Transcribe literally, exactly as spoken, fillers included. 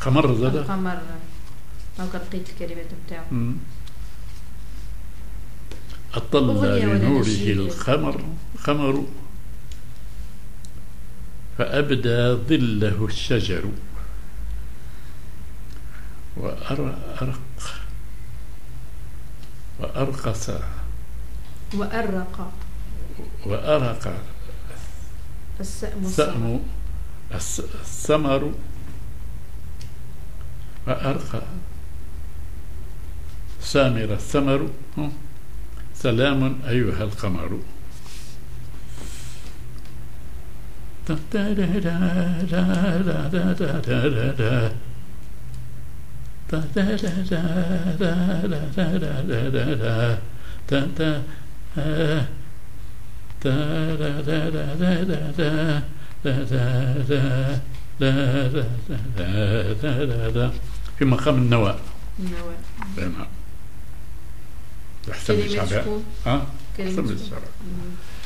قمر زاد القمر هاكا لقيت الكلمات نتاعو. أطل لنوره القمر قمر فأبدى ظله الشجر وأرق وأرقص وأرق وأرق السأم الثمر وأرق سامر الثمر سلام أيها القمر. في مقام النواء. النواء. نعم. أحسن الشعب. ها؟ أحسن الشعب.